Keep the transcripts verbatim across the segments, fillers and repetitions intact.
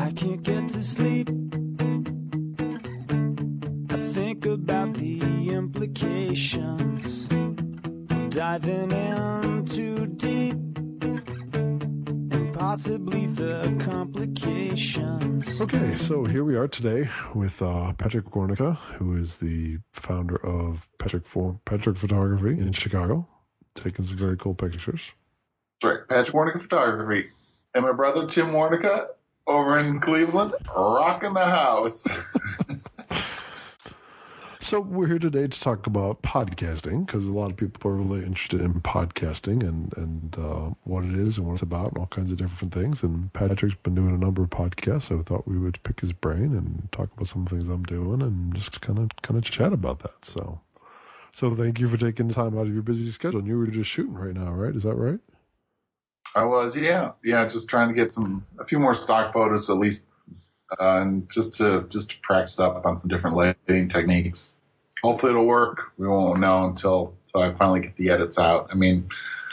I can't get to sleep. I think about the implications of diving in too deep, and possibly the complications. Okay, so here we are today with uh, Patrick Warnica, who is the founder of Patrick, For- Patrick Photography in Chicago, taking some very cool pictures. That's right, Patrick Warnica Photography. And my brother Tim Warnica over in Cleveland, rocking the house. So we're here today to talk about podcasting, because a lot of people are really interested in podcasting and, and uh, what it is and what it's about and all kinds of different things. And Patrick's been doing a number of podcasts, so I thought we would pick his brain and talk about some things I'm doing and just kind of kind of chat about that. So, so thank you for taking the time out of your busy schedule. And you were just shooting right now, right? Is that right? I was, yeah, yeah, just trying to get some a few more stock photos at least, uh, and just to just to practice up on some different lighting techniques. Hopefully, it'll work. We won't know until until I finally get the edits out. I mean,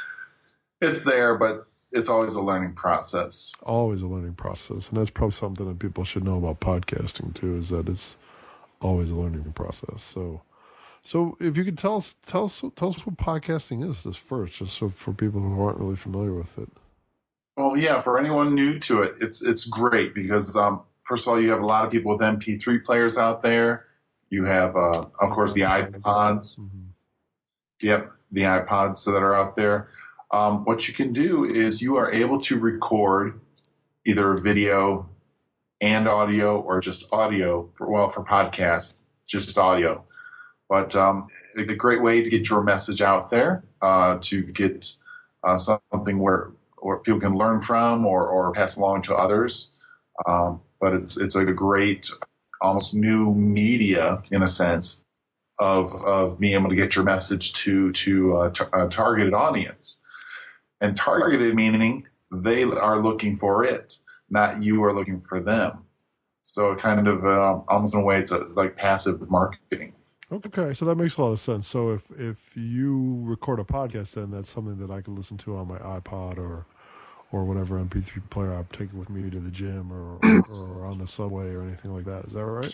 it's there, but it's always a learning process. Always a learning process, and that's probably something that people should know about podcasting too. Is that it's always a learning process. So. So if you could tell us, tell us, tell us what podcasting is this first, just so for people who aren't really familiar with it. Well, yeah, for anyone new to it, it's it's great because um, first of all, you have a lot of people with M P three players out there. You have, uh, of course, the iPods. Mm-hmm. Yep, the iPods that are out there. Um, what you can do is you are able to record either video and audio or just audio for well for podcasts, just audio. But um, a great way to get your message out there, uh, to get uh, something where, where people can learn from or, or pass along to others. Um, but it's it's a great, almost new media in a sense of of being able to get your message to to a, t- a targeted audience. And targeted meaning they are looking for it, not you are looking for them. So kind of uh, almost in a way, it's a, like passive marketing. Okay, so that makes a lot of sense. So if if you record a podcast, then that's something that I can listen to on my iPod or or whatever M P three player I'm taking with me to the gym or, or, or on the subway or anything like that. Is that right?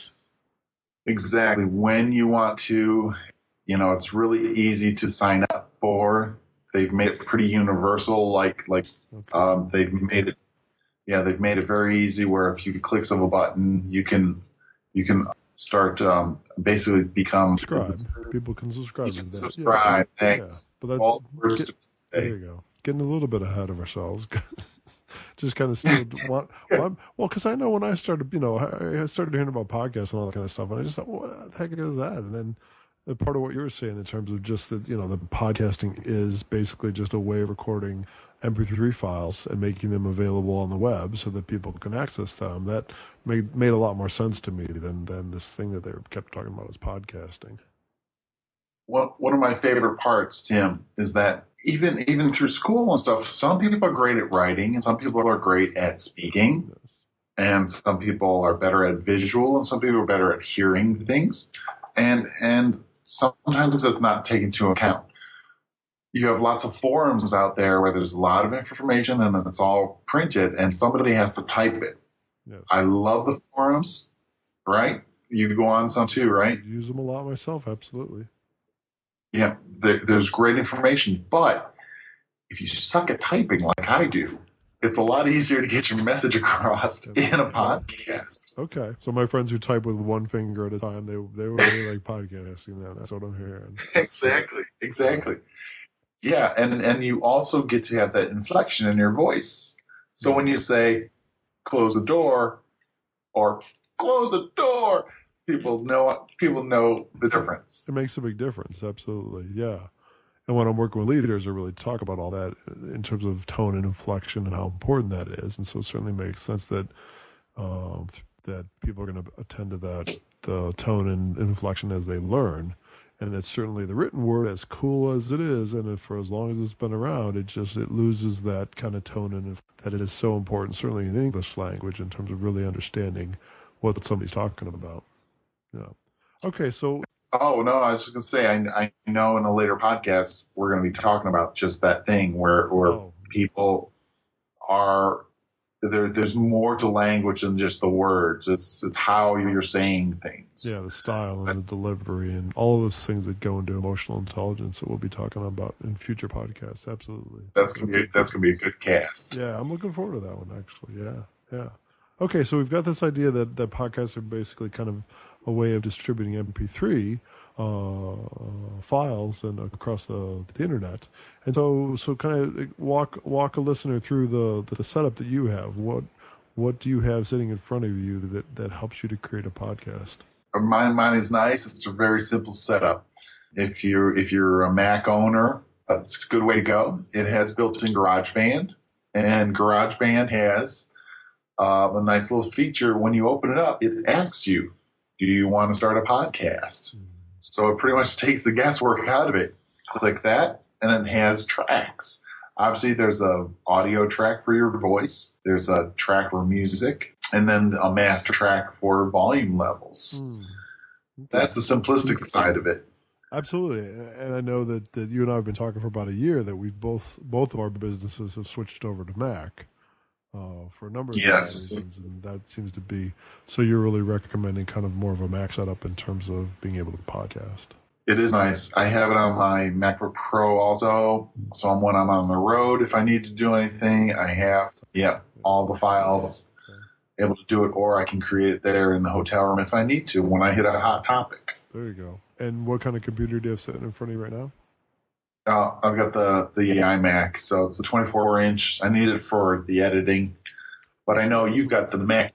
Exactly. When you want to, you know, it's really easy to sign up for. They've made it pretty universal. Like like okay. um, they've made it. Yeah, they've made it very easy. Where if you clicks of a button, you can you can. start um, basically become subscribe. People can subscribe you to can that. Subscribe, yeah. thanks. Yeah. But that's get, there you go. Getting a little bit ahead of ourselves. Just kind of still want well, because I know when I started, you know, I started hearing about podcasts and all that kind of stuff, and I just thought, well, what the heck is that? And then part of what you were saying in terms of just that, you know, the podcasting is basically just a way of recording M P three files and making them available on the web so that people can access them. That made made a lot more sense to me than than this thing that they kept talking about as podcasting. Well, one of my favorite parts, Tim, is that even even through school and stuff, some people are great at writing and some people are great at speaking. Yes. And some people are better at visual and some people are better at hearing things. And and sometimes it's not taken into account. You have lots of forums out there where there's a lot of information and it's all printed and somebody has to type it. Yes. I love the forums, right? You go on some too, right? I use them a lot myself, absolutely. Yeah, there, there's great information, but if you suck at typing like I do, it's a lot easier to get your message across in a podcast. Okay, so my friends who type with one finger at a time, they they were really like podcasting. Then that's what I'm hearing. Exactly, exactly. Yeah, and, and you also get to have that inflection in your voice. So yes. When you say, close the door, or close the door, people know people know the difference. It makes a big difference, absolutely, yeah. And when I'm working with leaders, I really talk about all that in terms of tone and inflection and how important that is. And so it certainly makes sense that um, that people are going to attend to that the tone and inflection as they learn. And that's certainly the written word, as cool as it is, and for as long as it's been around, it just it loses that kind of tone, and that it is so important, certainly in the English language, in terms of really understanding what somebody's talking about. Yeah. Okay, so. Oh no, I was just gonna say, I, I know in a later podcast we're gonna be talking about just that thing where where oh. people are there, there's more to language than just the words. It's it's how you're saying things. Yeah, the style and the delivery and all of those things that go into emotional intelligence that we'll be talking about in future podcasts. Absolutely. That's gonna be that's gonna be a good cast. Yeah, I'm looking forward to that one actually. Yeah, yeah. Okay, so we've got this idea that, that podcasts are basically kind of a way of distributing M P three uh, files and across the, the internet. And so, so kind of walk walk a listener through the, the setup that you have. What what do you have sitting in front of you that, that helps you to create a podcast? Mine mine is nice. It's a very simple setup. If you're if you're a Mac owner, it's a good way to go. It has built-in GarageBand, and GarageBand has Uh, a nice little feature. When you open it up, it asks you, do you want to start a podcast? Mm-hmm. So it pretty much takes the guesswork out of it. Click that, and it has tracks. Obviously, there's a audio track for your voice. There's a track for music, and then a master track for volume levels. Mm. Okay. That's the simplistic side of it. Absolutely. And I know that, that you and I have been talking for about a year that we've both, both of our businesses have switched over to Mac. Uh, for a number of yes. reasons, and that seems to be, so you're really recommending kind of more of a Mac setup in terms of being able to podcast. It is nice. I have it on my MacBook Pro also, so when I'm on the road, if I need to do anything, I have, yeah, all the files, okay. able to do it, or I can create it there in the hotel room if I need to when I hit a hot topic. There you go. And what kind of computer do you have sitting in front of you right now? Uh, I've got the, the iMac, so it's a twenty-four inch. I need it for the editing, but I know you've got the Mac.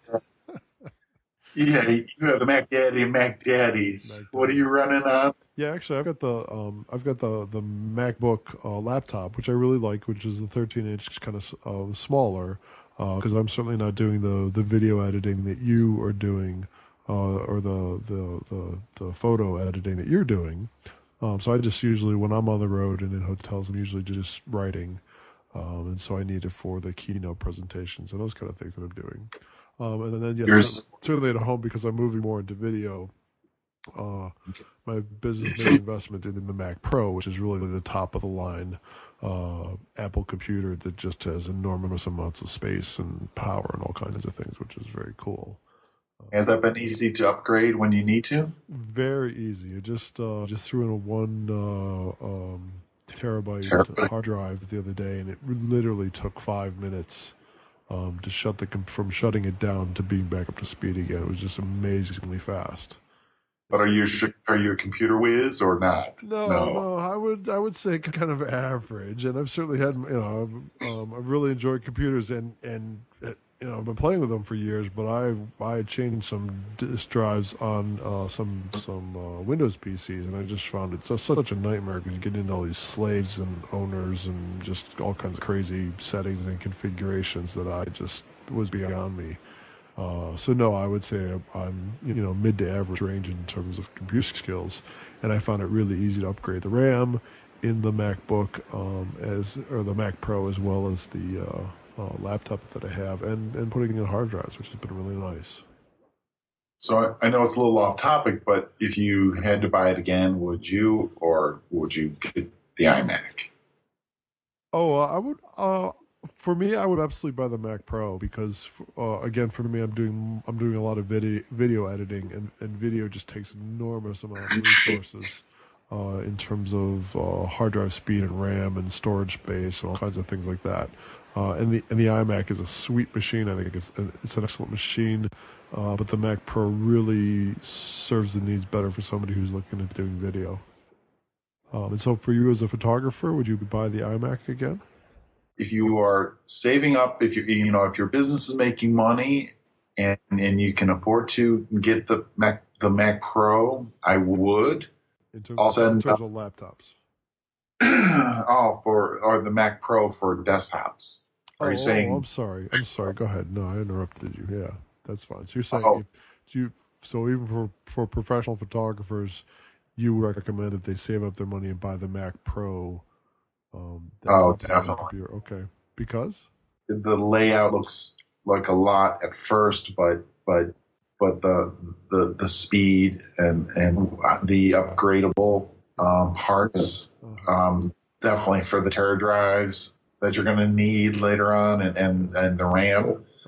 Yeah, you have the Mac Daddy and Mac Daddies. Mac what are you running on? Yeah, actually, I've got the um, I've got the the MacBook uh, laptop, which I really like, which is the thirteen inch, kind of uh, smaller, because uh, I'm certainly not doing the the video editing that you are doing, uh, or the, the the the photo editing that you're doing. Um, so I just usually, when I'm on the road and in hotels, I'm usually just writing. Um, and so I need it for the keynote presentations and those kind of things that I'm doing. Um, and then, yes, certainly, certainly at home, because I'm moving more into video, uh, my business made investment in the Mac Pro, which is really the top of the line uh, Apple computer that just has enormous amounts of space and power and all kinds of things, which is very cool. Has that been easy to upgrade when you need to? Very easy. I just uh, just threw in a one uh, um, terabyte, terabyte hard drive the other day, and it literally took five minutes um, to shut the from shutting it down to being back up to speed again. It was just amazingly fast. But are you are you a computer whiz or not? No, no, no. I would I would say kind of average, and I've certainly had you know um, I've really enjoyed computers and and. You know, I've been playing with them for years, but I I changed some disk drives on uh, some some uh, Windows P Cs, and I just found it just such a nightmare because you get into all these slaves and owners and just all kinds of crazy settings and configurations that I just was beyond me. Uh, so no, I would say I'm you know mid to average range in terms of computer skills, and I found it really easy to upgrade the RAM in the MacBook um, as or the Mac Pro as well as the uh, Uh, laptop that I have, and, and putting in hard drives, which has been really nice. So I, I know it's a little off topic, but if you had to buy it again, would you, or would you get the iMac? Oh, uh, I would. Uh, for me, I would absolutely buy the Mac Pro because, uh, again, for me, I'm doing I'm doing a lot of video video editing, and, and video just takes an enormous amount of resources. Uh, in terms of uh, hard drive speed and RAM and storage space and all kinds of things like that. Uh, and the and the iMac is a sweet machine. I think it's an, it's an excellent machine, uh, but the Mac Pro really serves the needs better for somebody who's looking at doing video. Um, and so for you as a photographer, would you buy the iMac again? If you are saving up, if you you know if your business is making money and and you can afford to get the Mac the Mac Pro, I would. In terms, of, in terms of laptops. oh, for or the Mac Pro for desktops. Are oh, you saying? Oh, I'm sorry. I'm sorry. Go ahead. No, I interrupted you. Yeah, that's fine. So you're saying, oh. if you so even for for professional photographers, you recommend that they save up their money and buy the Mac Pro. Um, oh, definitely. Okay, because the layout looks like a lot at first, but but. But the the the speed and and the upgradable um, parts, um, definitely for the tera drives that you're going to need later on, and, and, and the RAM.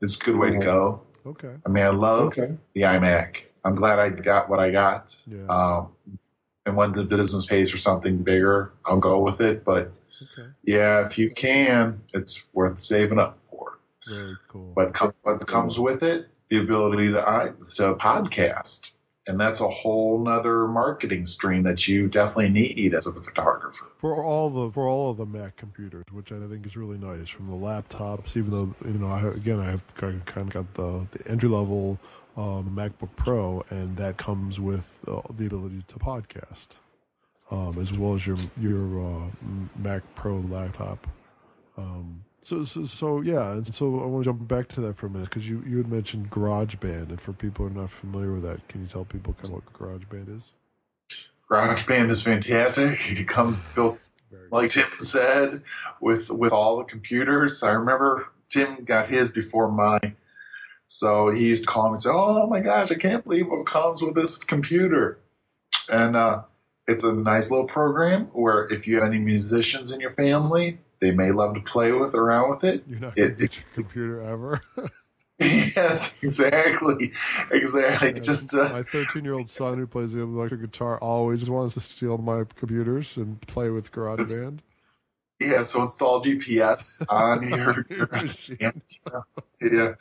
It's a good way to go. Okay. I mean, I love okay. the iMac. I'm glad I got what I got. Yeah. Um, and when the business pays for something bigger, I'll go with it. But okay. yeah, if you can, it's worth saving up for. Very cool. But com- what comes with it, the ability to, I, to podcast. And that's a whole nother marketing stream that you definitely need as a photographer. For all the for all of the Mac computers, which I think is really nice, from the laptops, even though, you know, I, again, I've kind of got the, the entry level um, MacBook Pro, and that comes with uh, the ability to podcast, um, as well as your your uh, Mac Pro laptop. Um, so, so, so, yeah, and so I want to jump back to that for a minute, because you, you had mentioned GarageBand, and for people who are not familiar with that, can you tell people kind of what GarageBand is? GarageBand is fantastic. It comes built, like Tim said, with with all the computers. I remember Tim got his before mine, so he used to call me and say, "Oh my gosh, I can't believe what comes with this computer." And uh, it's a nice little program where if you have any musicians in your family, they may love to play with around with it. You're not going to get your computer ever. Yes, exactly, exactly. Yeah, just uh, my thirteen-year-old son who plays the electric guitar always wants to steal my computers and play with GarageBand. Yeah, so install G P S on your, your machine. Yeah.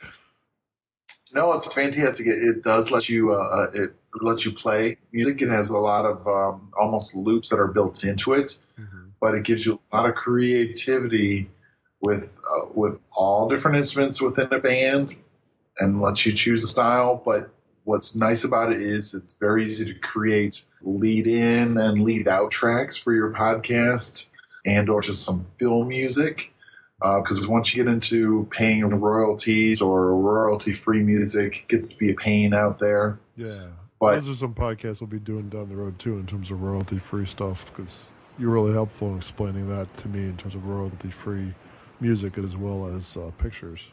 No, it's fantastic. It, it does let you uh, it lets you play music. It has a lot of um, almost loops that are built into it, mm-hmm. but it gives you a lot of creativity with uh, with all different instruments within a band, and lets you choose a style. But what's nice about it is it's very easy to create lead in and lead out tracks for your podcast, and or just some film music. Because uh, once you get into paying royalties or royalty-free music, it gets to be a pain out there. Yeah. But those are some podcasts we'll be doing down the road, too, in terms of royalty-free stuff, because you're really helpful in explaining that to me in terms of royalty-free music as well as uh, pictures.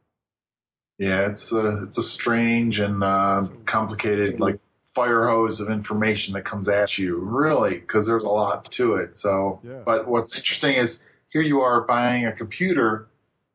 Yeah, it's a, it's a strange and uh, complicated, like, fire hose of information that comes at you, really, because there's a lot to it. So, yeah. But what's interesting is, here you are buying a computer,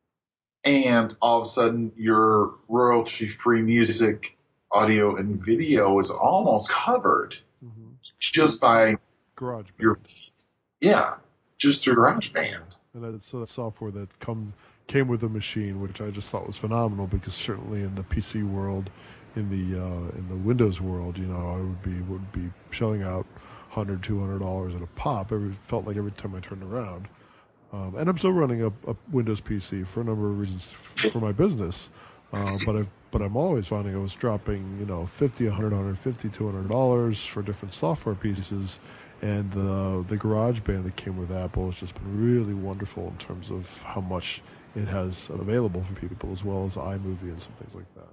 and all of a sudden your royalty-free music, audio, and video is almost covered mm-hmm. just by GarageBand. Your, yeah, just through GarageBand. And that's uh, software that come came with the machine, which I just thought was phenomenal, because certainly in the P C world, in the uh, in the Windows world, you know, I would be would be shelling out one hundred dollars, two hundred dollars at a pop. Every felt like every time I turned around. Um, and I'm still running a, a Windows P C for a number of reasons for my business, uh, but I but I'm always finding I was dropping, you know, fifty, one hundred, one hundred fifty, two hundred dollars for different software pieces, and the the GarageBand that came with Apple has just been really wonderful in terms of how much it has available for people, as well as iMovie and some things like that.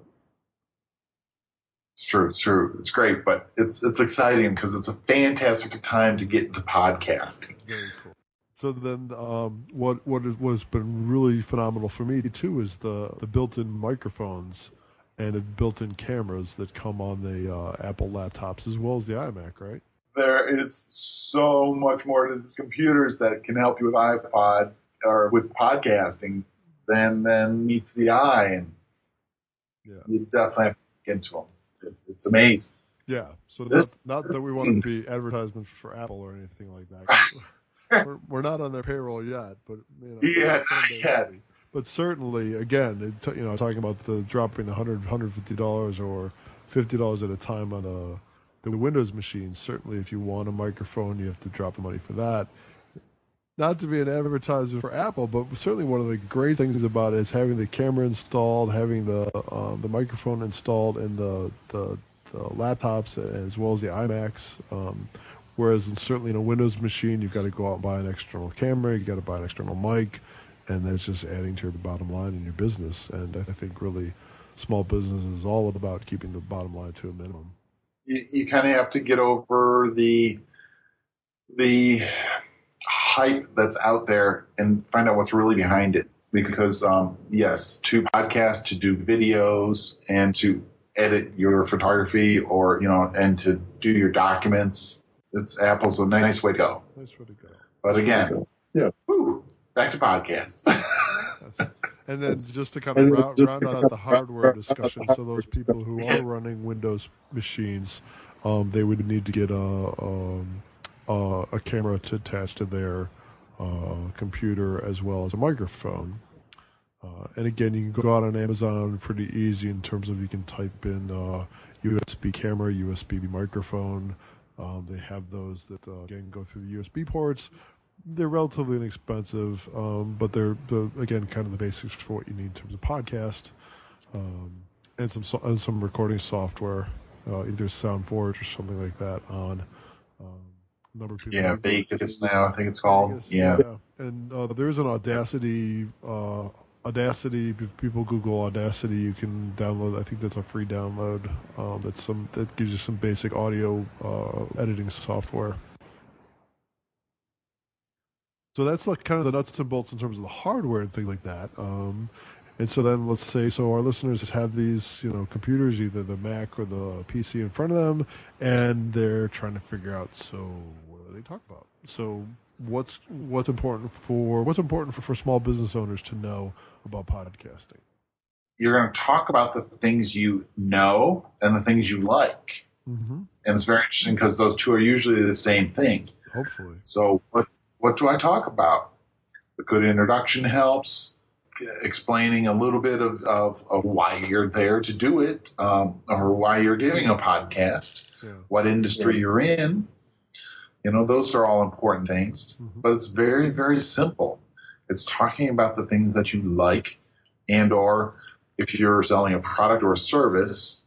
It's true, it's true, it's great, but it's it's exciting because it's a fantastic time to get into podcasting. Very cool. So then, um, what what has been really phenomenal for me too is the, the built-in microphones and the built-in cameras that come on the uh, Apple laptops as well as the iMac, right? There is so much more to these computers that can help you with iPod or with podcasting than than meets the eye, and yeah. you definitely have to get into them. It, it's amazing. Yeah. So this, not, not this, that we want to be advertisements for Apple or anything like that. We're, we're not on their payroll yet, but you know, yeah, not yet. But certainly, again, it, you know, talking about the dropping the hundred, hundred fifty dollars or fifty dollars at a time on the the Windows machine. Certainly, if you want a microphone, you have to drop the money for that. Not to be an advertiser for Apple, but certainly one of the great things about it is having the camera installed, having the um, the microphone installed, and the, the the laptops as well as the iMacs. Um, Whereas in, certainly in a Windows machine, you've got to go out and buy an external camera, you've got to buy an external mic, and that's just adding to the bottom line in your business. And I think really small business is all about keeping the bottom line to a minimum. You, you kind of have to get over the the hype that's out there and find out what's really behind it. Because, um, yes, to podcast, to do videos, and to edit your photography or, you know, and to do your documents, it's Apple's a nice way to go. Nice way to go. But again, yes. Whew, back to podcasts. Yes. And then just to kind of round, round out the hardware discussion, so those people who are running Windows machines, um, they would need to get a um, uh, a camera to attach to their uh, computer as well as a microphone. Uh, and again, you can go out on Amazon pretty easy in terms of you can type in uh, U S B camera, U S B microphone. Um, they have those that uh, again go through the U S B ports. They're relatively inexpensive, um, but they're, the, again, kind of the basics for what you need in terms of podcast, um, and some so, and some recording software, uh, either SoundForge or something like that on. Um, a number of people yeah, Vegas now, I think it's called. Vegas, yeah. yeah. And uh, there's an Audacity, uh, Audacity, if people Google Audacity, you can download, I think that's a free download, um, that's some, that gives you some basic audio uh, editing software. So that's like kind of the nuts and bolts in terms of the hardware and things like that. Um, and so then let's say, so our listeners have these, you know, computers, either the Mac or the P C in front of them, and they're trying to figure out, so what do they talk about? So what's what's important for what's important for, for small business owners to know about podcasting? You're going to talk about the things you know and the things you like. Mm-hmm. And it's very interesting because those two are usually the same thing. Hopefully. So what What do I talk about? A good introduction helps, explaining a little bit of, of, of why you're there to do it, um, or why you're giving a podcast, yeah. what industry yeah. you're in. You know, those are all important things, mm-hmm. but it's very, very simple. It's talking about the things that you like, and or if you're selling a product or a service,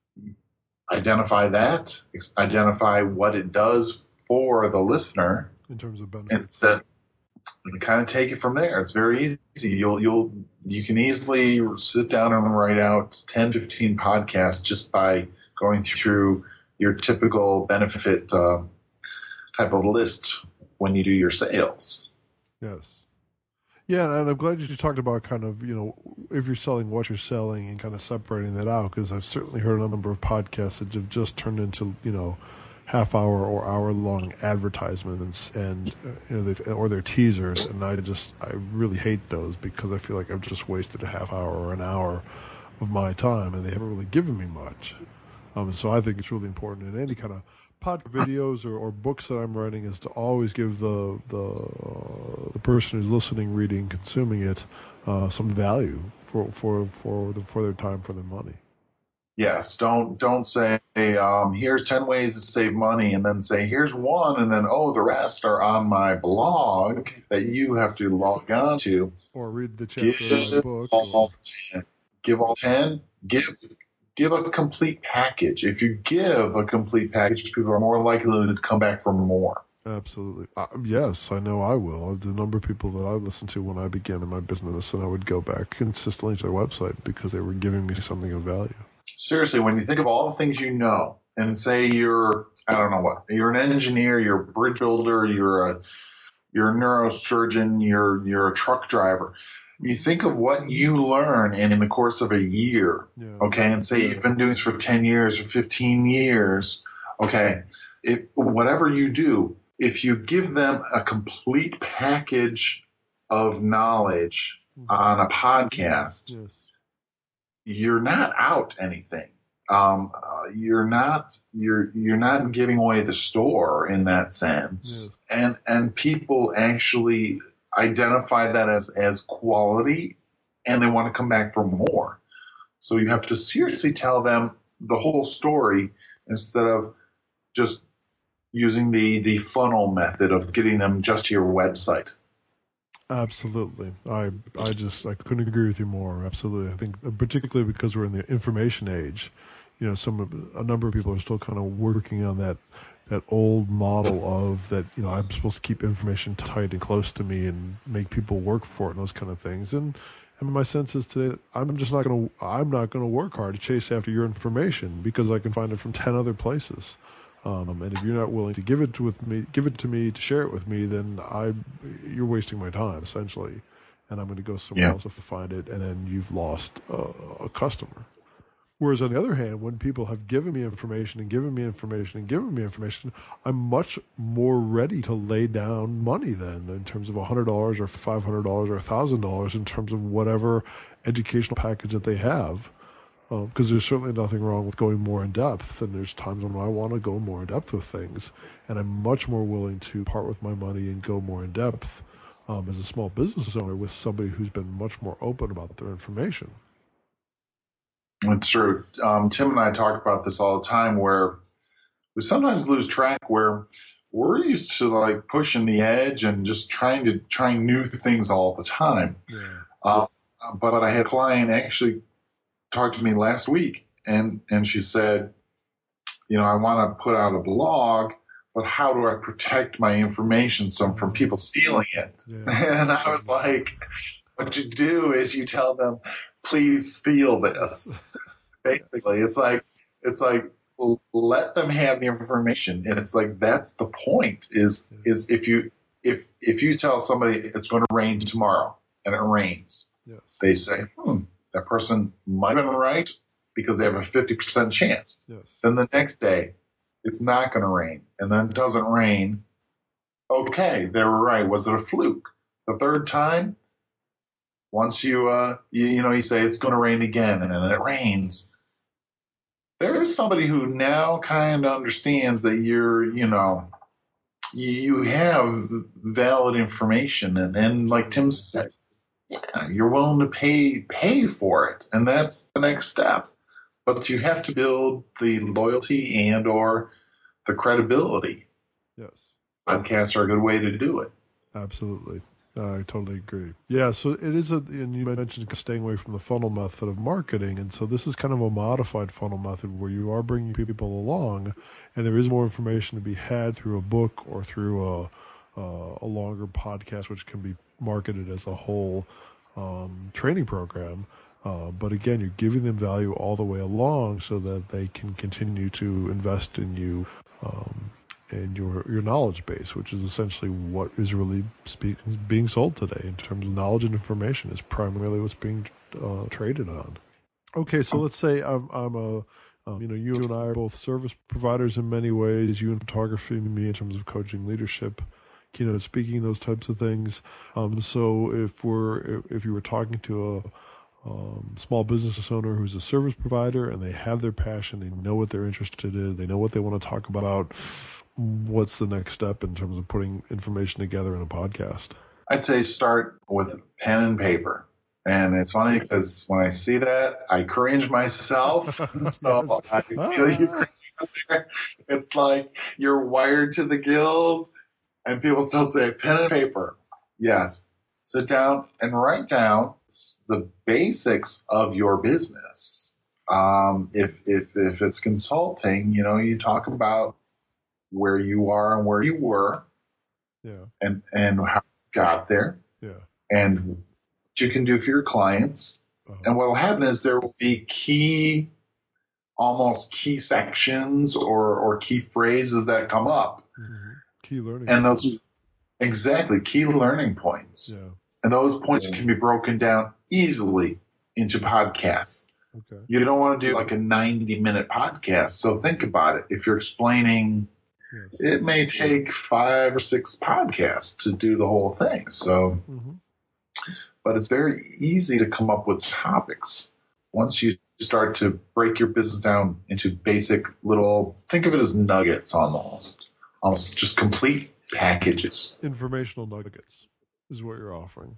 identify that, identify what it does for the listener. In terms of benefits, and then kind of take it from there. It's very easy. You'll you'll you can easily sit down and write out ten, fifteen podcasts just by going through your typical benefit uh, type of list when you do your sales. Yes. Yeah, and I'm glad you talked about kind of, you know, if you're selling what you're selling and kind of separating that out, because I've certainly heard a number of podcasts that have just turned into, you know, half hour or hour long advertisements and uh, you know they've, or their teasers, and I just I really hate those because I feel like I've just wasted a half hour or an hour of my time and they haven't really given me much. Um, so I think it's really important in any kind of pod videos or, or books that I'm writing is to always give the the uh, the person who's listening, reading, consuming it uh, some value for for for the, for their time, for their money. Yes, don't don't say, um, here's ten ways to save money, and then say, here's one, and then, oh, the rest are on my blog that you have to log on to. Or read the chapter give of my book. All or... ten. Give all ten. Give give a complete package. If you give a complete package, people are more likely to come back for more. Absolutely. Uh, yes, I know I will. The number of people that I listened to when I began in my business, and I would go back consistently to their website because they were giving me something of value. Seriously, when you think of all the things you know, and say you're, I don't know what, you're an engineer, you're a bridge builder, you're a, you're a neurosurgeon, you're, you're a truck driver. You think of what you learn in, in the course of a year, yeah. okay, and say you've been doing this for ten years or fifteen years, okay, if, whatever you do, if you give them a complete package of knowledge mm-hmm. on a podcast, yes. you're not out anything. Um, uh, you're not you're you're not giving away the store in that sense, yes. and and people actually identify that as as quality, and they want to come back for more. So you have to seriously tell them the whole story instead of just using the the funnel method of getting them just to your website. Absolutely. I I just I couldn't agree with you more. Absolutely. I think particularly because we're in the information age, you know, some a number of people are still kind of working on that that old model of that, you know, I'm supposed to keep information tight and close to me and make people work for it and those kind of things. And and my sense is today I'm just not going to I'm not going to work hard to chase after your information because I can find it from ten other places. Um, and if you're not willing to give it to with me, give it to me to share it with me, then I, you're wasting my time essentially, and I'm going to go somewhere yeah. else to find it, and then you've lost a, a customer. Whereas on the other hand, when people have given me information and given me information and given me information, I'm much more ready to lay down money then in terms of one hundred dollars or five hundred dollars or one thousand dollars in terms of whatever educational package that they have. Because um, there's certainly nothing wrong with going more in depth, and there's times when I want to go more in depth with things, and I'm much more willing to part with my money and go more in depth um, as a small business owner with somebody who's been much more open about their information. It's true. Um, Tim and I talk about this all the time, where we sometimes lose track where we're used to like pushing the edge and just trying to trying new things all the time. Yeah. Uh, but I had a client actually talk to me last week, and, and she said, you know, I want to put out a blog, but how do I protect my information so from people stealing it? Yeah. And I was like, what you do is you tell them, please steal this. Basically, it's like it's like let them have the information, and it's like that's the point. Is is if you if if you tell somebody it's going to rain tomorrow and it rains, yes. They say, hmm, that person might have been right because they have a fifty percent chance. Yes. Then the next day, it's not going to rain, and then it doesn't rain. Okay, they were right. Was it a fluke? The third time. Once you, uh, you, you know, you say it's going to rain again and then it rains, there is somebody who now kind of understands that you're, you know, you have valid information. And, and like Tim said, yeah, you're willing to pay, pay for it. And that's the next step. But you have to build the loyalty and or the credibility. Yes. Podcasts are a good way to do it. Absolutely. I totally agree. Yeah, so it is a, and you mentioned staying away from the funnel method of marketing, and so this is kind of a modified funnel method where you are bringing people along, and there is more information to be had through a book or through a uh, a longer podcast, which can be marketed as a whole um, training program. Uh, but again, you're giving them value all the way along so that they can continue to invest in you. Um, and your your knowledge base, which is essentially what is really speak, being sold today in terms of knowledge and information, is primarily what's being uh, traded on. Okay, so let's say I'm, I'm a, um, you know, you and I are both service providers in many ways. You in photography, me in terms of coaching, leadership, keynote speaking, those types of things. Um, so if we're if you were talking to a Um, small business owner who's a service provider and they have their passion, they know what they're interested in, they know what they want to talk about, what's the next step in terms of putting information together in a podcast? I'd say start with pen and paper. And it's funny because when I see that, I cringe myself. So yes. I feel ah. you cringe there. It's like you're wired to the gills, and people still say pen and paper. Yes. Sit down and write down the basics of your business. Um, if, if, if it's consulting, you know, you talk about where you are and where you were, yeah, and, and how you got there, yeah, and what you can do for your clients. Uh-huh. And what will happen is there will be key, almost key sections or, or key phrases that come up. Mm-hmm. Key learning. And those, exactly, key learning points. Yeah. And those points can be broken down easily into podcasts. Okay. You don't want to do like a ninety-minute podcast. So think about it. If you're explaining, yes. It may take five or six podcasts to do the whole thing. So, mm-hmm. But it's very easy to come up with topics. Once you start to break your business down into basic little, think of it as nuggets almost. Almost just complete packages. Informational nuggets is what you're offering.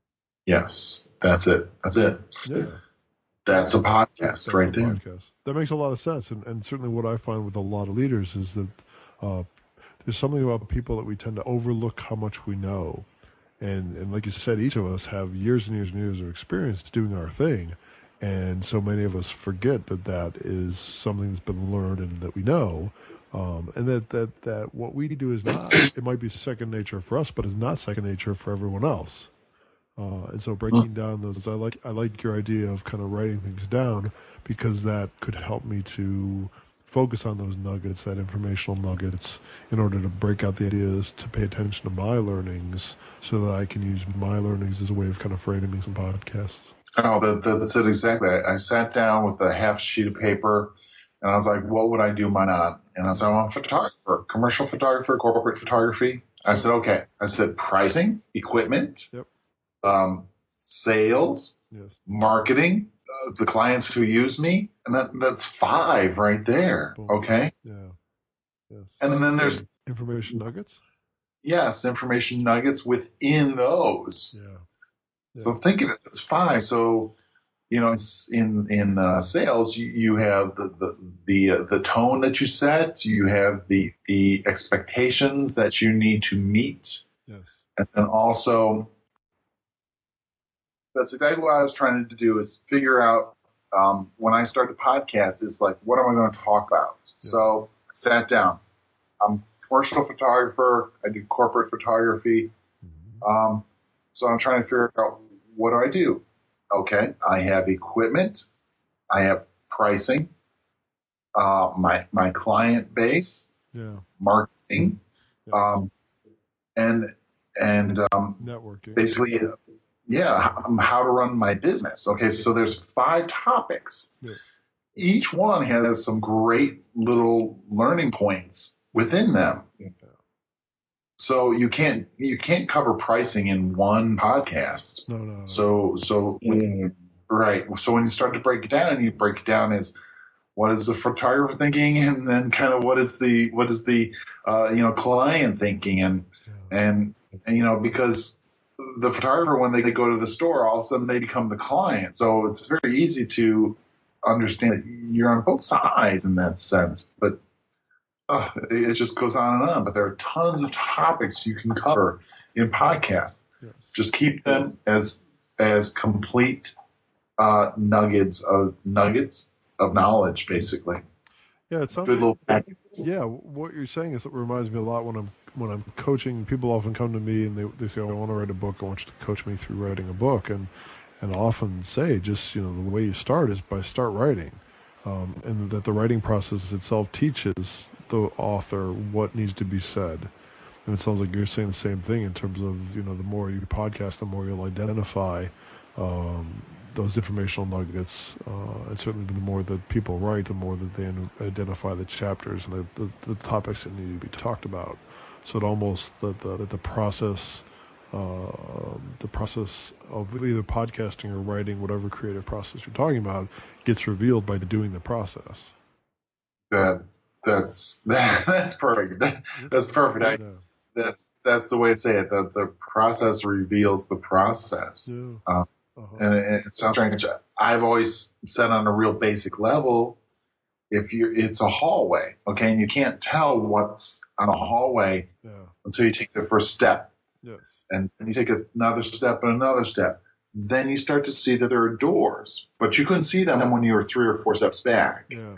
Yes, that's it. That's it. Yeah. That's a podcast that's right a there. Podcast. That makes a lot of sense. And, and certainly what I find with a lot of leaders is that uh, there's something about people that we tend to overlook how much we know. And, and like you said, each of us have years and years and years of experience doing our thing. And so many of us forget that that is something that's been learned and that we know. Um, and that, that, that what we do is not, it might be second nature for us, but it's not second nature for everyone else. Uh, and so breaking down those, I like, I like your idea of kind of writing things down because that could help me to focus on those nuggets, that informational nuggets, in order to break out the ideas, to pay attention to my learnings so that I can use my learnings as a way of kind of framing some podcasts. Oh, that, that's it exactly. I, I sat down with a half sheet of paper, and I was like, "What would I do? Mine on?" And I said, "I'm a photographer, commercial photographer, corporate photography." I said, "Okay." I said, "Pricing, equipment, Yep. um, sales, Yes. marketing, uh, the clients who use me, and that that's five right there." Boom. Okay. Yeah. Yes. And then there's information nuggets. yes, information nuggets within those. Yeah. Yeah. So think of it as five. So, you know, in in uh, sales, you, you have the the the, uh, the tone that you set. You have the the expectations that you need to meet, Yes. and then also that's exactly what I was trying to do is figure out um, when I start the podcast is like, what am I going to talk about? Yeah. So I sat down. I'm a commercial photographer. I do corporate photography. Mm-hmm. Um, so I'm trying to figure out what do I do? Okay, I have equipment. I have pricing. Uh, my my client base. Yeah. Marketing. Yes. Um, and and um, networking. Basically, yeah, how to run my business. Okay, so there's five topics. Yes. Each one has some great little learning points within them. Yeah. So you can't you can't cover pricing in one podcast. No, no. no. So so when, right. So when you start to break it down, you break it down as what is the photographer thinking, and then kind of what is the what is the uh, you know client thinking, and, yeah. and and you know because the photographer when they go to the store, all of a sudden they become the client. So it's very easy to understand that you're on both sides in that sense, but. Uh, it just goes on and on, but there are tons of topics you can cover in podcasts. Yes. Just keep them as as complete uh, nuggets of nuggets of knowledge, basically. Yeah, it sounds good like, little. Yeah, what you're saying is it reminds me a lot when I'm when I'm coaching. People often come to me and they they say, oh, "I want to write a book. I want you to coach me through writing a book." And and I often say, just you know, the way you start is by start writing, um, and that the writing process itself teaches the author what needs to be said. And it sounds like you're saying the same thing in terms of, you know, the more you podcast, the more you'll identify um, those informational nuggets. Uh, and certainly the more that people write, the more that they identify the chapters and the, the, the topics that need to be talked about. So it almost, that the, that the process, uh, the process of either podcasting or writing, whatever creative process you're talking about, gets revealed by doing the process. That That's that, that's perfect. That, that's perfect. I, that's that's the way to say it. The the process reveals the process, yeah. uh, uh-huh. and it, it sounds strange. I've always said on a real basic level, if you it's a hallway, okay, and you can't tell what's on a hallway yeah. until you take the first step. Yes, and, and you take another step and another step. Then you start to see that there are doors, but you couldn't see them when you were three or four steps back. Yeah.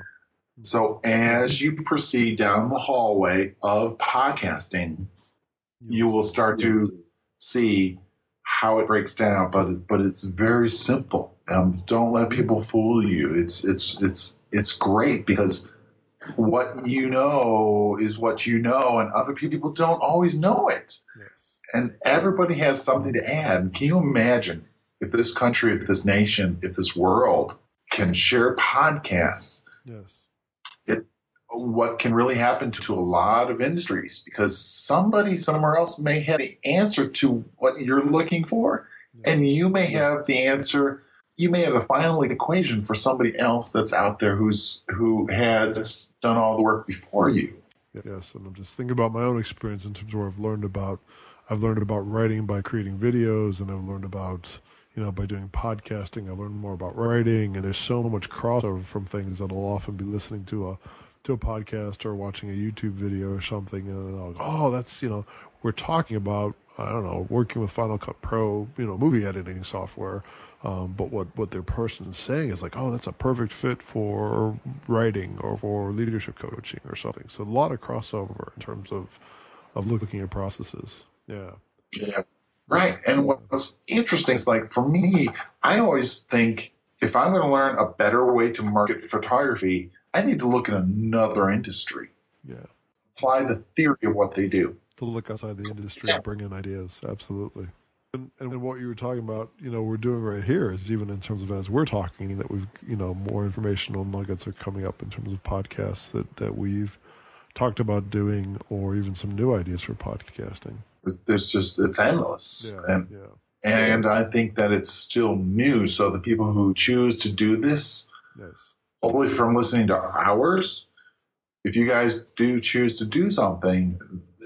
So as you proceed down the hallway of podcasting, you will start to see how it breaks down. But but it's very simple. Um, don't let people fool you. It's it's it's it's great because what you know is what you know, and other people don't always know it. Yes. And everybody has something to add. Can you imagine if this country, if this nation, if this world can share podcasts? Yes. It, what can really happen to, to a lot of industries, because somebody somewhere else may have the answer to what you're looking for, and you may have the answer. You may have the final equation for somebody else that's out there who's who has done all the work before you. Yes, and I'm just thinking about my own experience in terms of where I've learned about. I've learned about writing by creating videos, and I've learned about. You know, by doing podcasting, I learned more about writing, and there's so much crossover from things that I'll often be listening to a to a podcast or watching a YouTube video or something, and I'll go, oh, that's, you know, we're talking about, I don't know, working with Final Cut Pro, you know, movie editing software, um, but what, what their person is saying is like, oh, that's a perfect fit for writing or for leadership coaching or something. So a lot of crossover in terms of, of looking at processes. Yeah. Yeah. Right. And what's interesting is, like, for me, I always think if I'm going to learn a better way to market photography, I need to look at another industry. Yeah. Apply the theory of what they do. To look outside the industry yeah. and bring in ideas. Absolutely. And, and what you were talking about, you know, we're doing right here is even in terms of as we're talking that we've, you know, more informational nuggets are coming up in terms of podcasts that, that we've talked about doing, or even some new ideas for podcasting. There's just, it's endless. Yeah, and yeah. and I think that it's still new. So the people who choose to do this, Yes. hopefully from listening to ours, if you guys do choose to do something,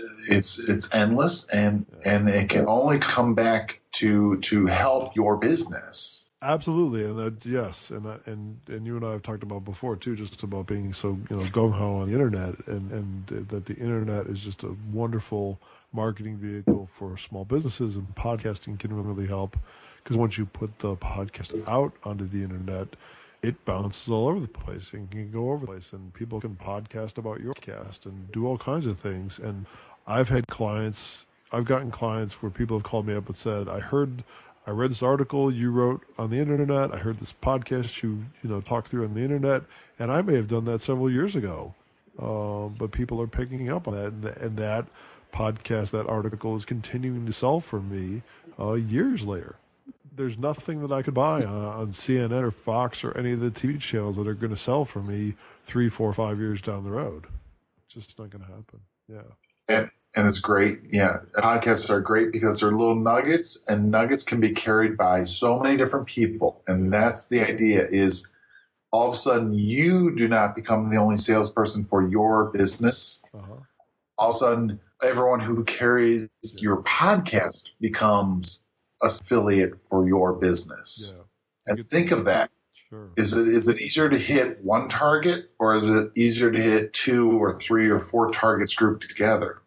it's it's endless, and Yeah. and it can only come back to to help your business. Absolutely, and that, yes, and I- and and you and I have talked about before too, just about being so, you know, gung ho on the internet, and and that the internet is just a wonderful marketing vehicle for small businesses, and podcasting can really help, because once you put the podcast out onto the internet, it bounces all over the place and can go over the place, and people can podcast about your podcast and do all kinds of things. And I've had clients, I've gotten clients where people have called me up and said, I heard, I read this article you wrote on the internet, I heard this podcast you, you know, talked through on the internet, and I may have done that several years ago. Um, but people are picking up on that, and, and that podcast, that article is continuing to sell for me uh, years later. There's nothing that I could buy on, on C N N or Fox or any of the T V channels that are going to sell for me three, four, five years down the road. It's just not going to happen. Yeah. And and it's great. Yeah. Podcasts are great because they're little nuggets, and nuggets can be carried by so many different people. And that's the idea, is all of a sudden you do not become the only salesperson for your business. Uh-huh. All of a sudden, everyone who carries your podcast becomes an affiliate for your business. Yeah. And think of that. Sure. Is it is it easier to hit one target, or is it easier to hit two or three or four targets grouped together?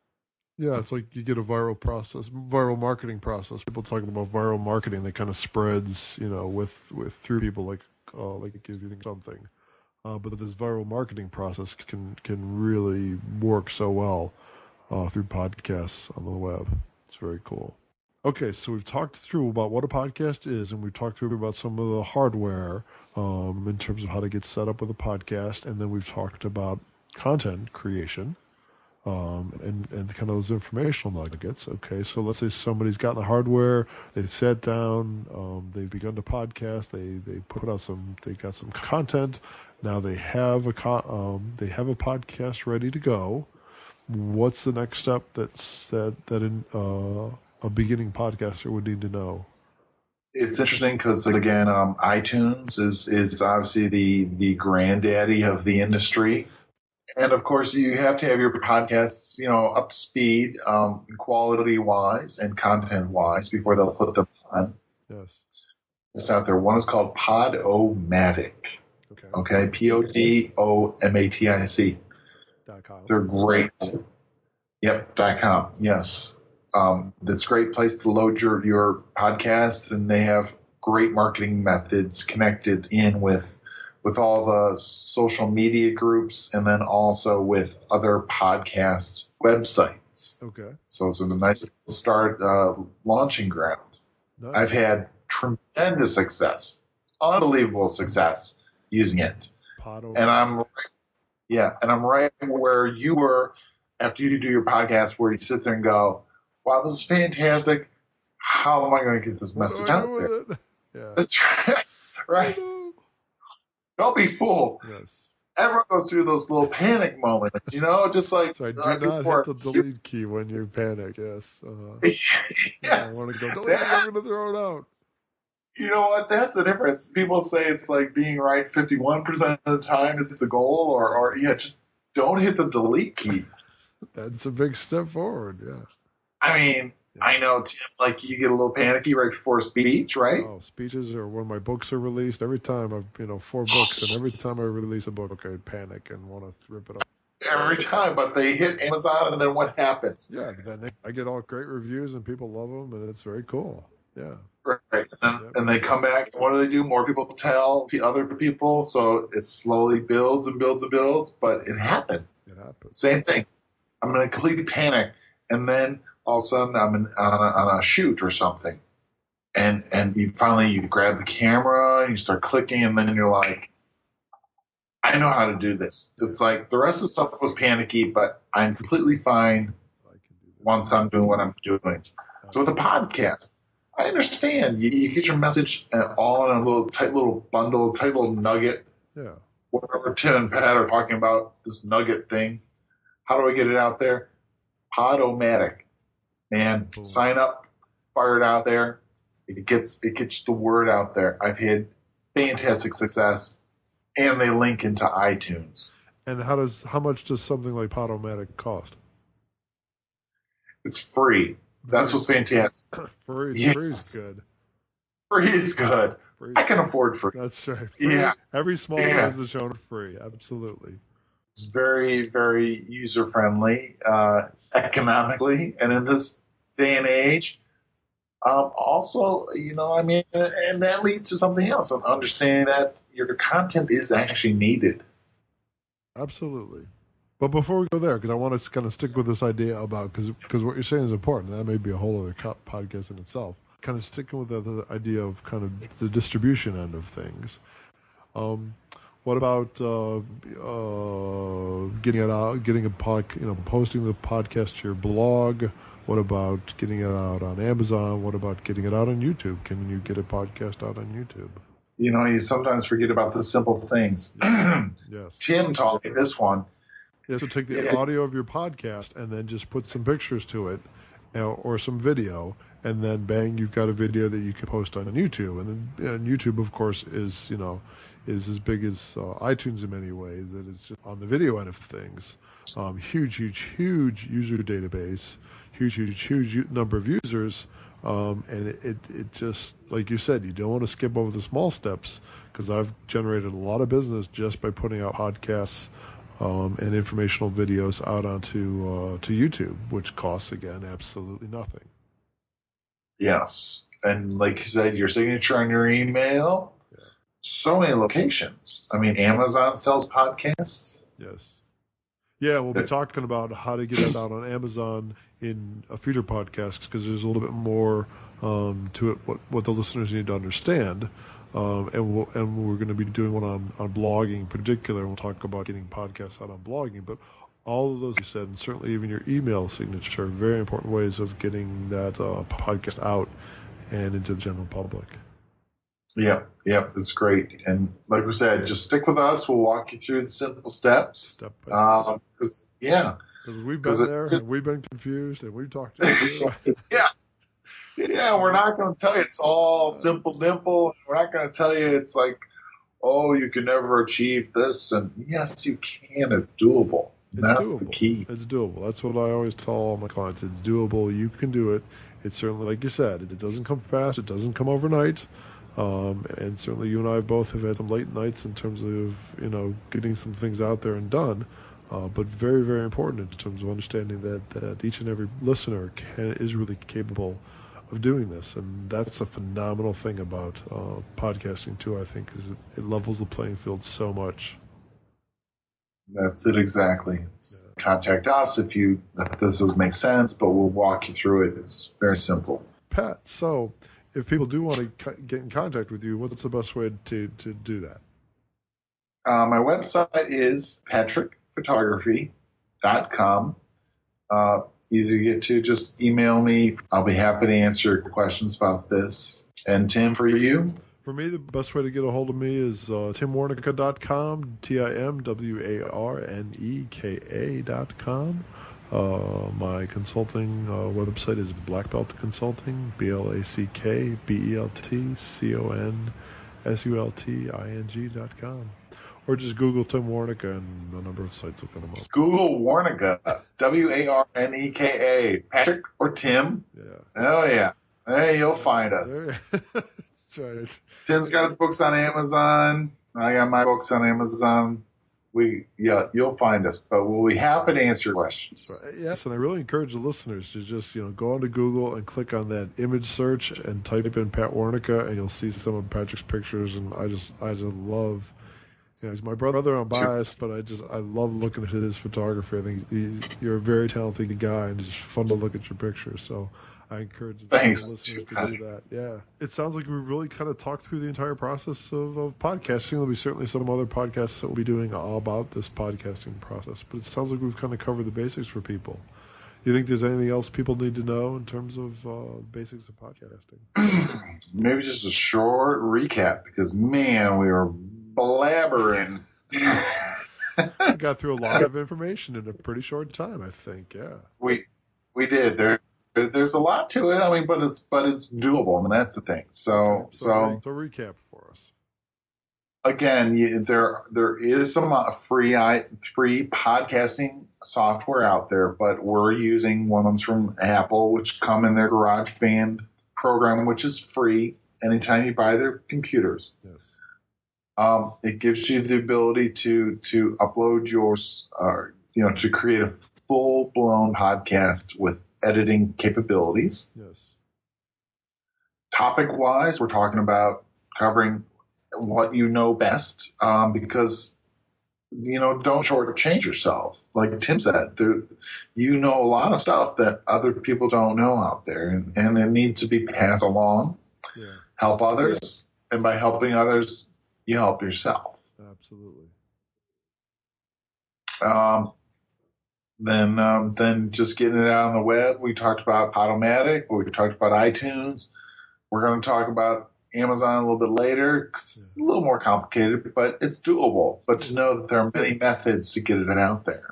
Yeah, it's like you get a viral process, viral marketing process. People talking about viral marketing that kind of spreads, you know, with, with through people like uh, like if you think something. Uh, but this viral marketing process can can really work so well uh, through podcasts on the web. It's very cool. Okay, so we've talked through about what a podcast is, and we've talked through about some of the hardware um, in terms of how to get set up with a podcast, and then we've talked about content creation um, and, and kind of those informational nuggets. Okay, so let's say somebody's got the hardware, they've sat down, um, they've begun to podcast, they they put out some, they got some content, now they have a co- um, they have a podcast ready to go. What's the next step that's that that in uh, a beginning podcaster would need to know? It's interesting because, again, um, iTunes is is obviously the the granddaddy of the industry, and of course you have to have your podcasts, you know, up to speed, um, quality wise and content wise before they'll put them on. Yes. It's out there. One is called Podomatic. Okay. Okay, P O D O M A T I C. Dot com. They're great. Yep. Dot com. Yes. Um, that's a great place to load your, your podcasts, and they have great marketing methods connected in with with all the social media groups, and then also with other podcast websites. Okay. So it's a nice start uh, launching ground. Nice. I've had tremendous success, unbelievable success using it, Podo- and I'm yeah, and I'm right where you were after you do your podcast, where you sit there and go, wow, this is fantastic. How am I going to get this What do message I out do there? with it? Yeah. That's right. Right. Don't be fooled. Yes. Everyone goes through those little panic moments, you know, just like So I do uh, not before. hit the delete key when you panic. Yes. Uh, Yes. I want to go delete. I'm going to throw it out. You know what? That's the difference. People say it's like being right fifty-one percent of the time is the goal, or, or yeah, just don't hit the delete key. That's a big step forward. Yeah. I mean, Yeah. I know, Tim, like you get a little panicky right before a speech, right? Oh, speeches or when my books are released. Every time I've, you know, four books, and every time I release a book, I panic and want to rip it up. Every time, but they hit Amazon, and then what happens? Yeah, then they, I get all great reviews and people love them, and it's very cool. Yeah. Right. And, then, Yep. and they come back, and what do they do? More people tell p- other people, so it slowly builds and builds and builds, but it happens. It happens. Same thing. I'm in a complete panic, and then all of a sudden I'm in, on, a, on a shoot or something, and and you finally you grab the camera and you start clicking, and then you're like, I know how to do this. It's like the rest of the stuff was panicky, but I'm completely fine I can do this. once I'm doing what I'm doing. So with a podcast, I understand. You, you get your message all in a little tight little bundle, tight little nugget. Yeah. Whatever Tim and Pat are talking about, this nugget thing. How do I get it out there? Podomatic. Man, Boom. Sign up, fire it out there. It gets it gets the word out there. I've had fantastic success, and they link into iTunes. And how does how much does something like Podomatic cost? It's free. That's what's fantastic. free, Yes. free is good. Free is good. Free. I can afford free. That's right. Free. Yeah. Every small Yeah. business owner free. Absolutely. It's very, very user friendly, uh, economically, and in this day and age. Um, also, you know, I mean, and that leads to something else, and understanding that your content is actually needed. Absolutely. But before we go there, because I want to kind of stick with this idea about, because because what you're saying is important. That may be a whole other co- podcast in itself. Kind of sticking with the, the idea of kind of the distribution end of things. Um, what about uh, uh, getting it out, getting a pod, you know, posting the podcast to your blog? What about getting it out on Amazon? What about getting it out on YouTube? Can you get a podcast out on YouTube? You know, you sometimes forget about the simple things. Yes. Tim taught me this one. Yeah, so take the Yeah. audio of your podcast and then just put some pictures to it, you know, or some video, and then bang, you've got a video that you can post on YouTube. And then and YouTube, of course, is you know is as big as uh, iTunes in many ways. That it's just on the video end of things, um, huge, huge, huge user database, huge, huge, huge u- number of users. Um, and it, it, it just, like you said, you don't want to skip over the small steps, because I've generated a lot of business just by putting out podcasts um, and informational videos out onto uh, to YouTube, which costs, again, absolutely nothing. Yes. And like you said, your signature on your email, Yeah. so many locations. I mean, Amazon sells podcasts. Yes. Yeah, we'll be That- talking about how to get it out on Amazon in a future podcast, because there's a little bit more um, to it, what, what the listeners need to understand. Um, and, we'll, and we're going to be doing one on, on blogging in particular. We'll talk about getting podcasts out on blogging. But all of those you said, and certainly even your email signature, are very important ways of getting that uh, podcast out and into the general public. Yep, yep, it's great. And like we said, just stick with us. We'll walk you through the simple steps. Step by step. Um, 'cause- yeah, Because we've 'cause been it- there, and we've been confused, and we've talked to you. yeah, yeah. We're not going to tell you it's all simple, dimple. We're not going to tell you it's like, oh, you can never achieve this. And yes, you can. It's doable. It's That's doable. the key. It's doable. That's what I always tell all my clients. It's doable. You can do it. It's certainly, like you said, it doesn't come fast. It doesn't come overnight. Um, and certainly you and I both have had some late nights in terms of, you know, getting some things out there and done. Uh, but very, very important in terms of understanding that, that each and every listener can, is really capable of doing this. And that's a phenomenal thing about uh, podcasting, too, I think, is it, it levels the playing field so much. That's it exactly. It's, contact us if you if this doesn't make sense, but we'll walk you through it. It's very simple. Pat, so if people do want to co- get in contact with you, what's the best way to, to do that? Uh, my website is patrick photography dot com. Uh, easy to get to. Just email me. I'll be happy to answer your questions about this. And Tim, for you? For me, the best way to get a hold of me is uh, tim warnica dot com, T I M W A R N E K A dot com. Uh, my consulting uh, website is Black Belt Consulting, B L A C K B E L T C O N S U L T I N G dot com. Or just Google Tim Warnica and a number of sites will come up. Google Warnica, W A R N E K A. Patrick or Tim? Yeah. Oh, yeah. Hey, you'll find us. That's right. Tim's got his books on Amazon. I got my books on Amazon. We, yeah, you'll find us. But we'll be happy to answer your questions. Right. Yes, and I really encourage the listeners to just, you know, go onto Google and click on that image search and type in Pat Warnica, and you'll see some of Patrick's pictures. And I just, I just love, you know, he's my brother. I'm biased, but I just, I love looking at his photography. I think he's, you're a very talented guy, and it's just fun to look at your pictures. So I encourage the Thanks, listeners to Pat. do that. Yeah. It sounds like we've really kind of talked through the entire process of, of podcasting. There'll be certainly some other podcasts that we'll be doing all about this podcasting process, but it sounds like we've kind of covered the basics for people. You think there's anything else people need to know in terms of uh, basics of podcasting? Maybe just a short recap, because, man, we were blabbering. We got through a lot of information in a pretty short time, I think, yeah. We we did. There there's a lot to it. I mean, but it's but it's doable, and that's the thing. So okay, so, so, so recap for us. Again, you, there there is some uh, free i free podcasting software out there, but we're using ones from Apple, which come in their GarageBand program, which is free anytime you buy their computers. Yes. Um, it gives you the ability to to upload yours, uh, you know, to create a full blown podcast with editing capabilities. Yes. Topic wise, we're talking about covering what you know best, um, because, you know, don't shortchange yourself. Like Tim said, there, you know a lot of stuff that other people don't know out there, and, and it needs to be passed along. Yeah. Help others, and by helping others, you help yourself. Absolutely. Um, then, um, then just getting it out on the web. We talked about Podomatic. We talked about iTunes. We're going to talk about Amazon a little bit later. 'Cause it's a little more complicated, but it's doable. But to know that there are many methods to get it out there.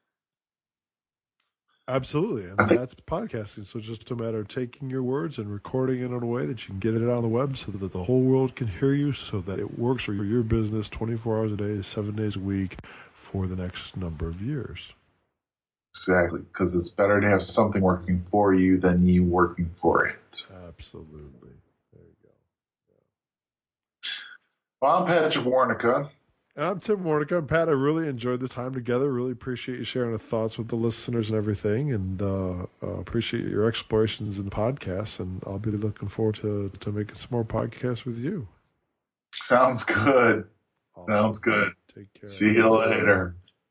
Absolutely. And think, that's podcasting. So it's just a matter of taking your words and recording it in a way that you can get it on the web so that the whole world can hear you, so that it works for your business twenty-four hours a day, seven days a week for the next number of years. Exactly. Because it's better to have something working for you than you working for it. Absolutely. There you go. Yeah. Well, I'm Patrick Warnica. And I'm Tim Warnica. And Pat, I really enjoyed the time together. Really appreciate you sharing the thoughts with the listeners and everything. And uh, uh, appreciate your explorations in podcasts. And I'll be looking forward to, to making some more podcasts with you. Sounds good. Awesome. Sounds good. Take care. See you later.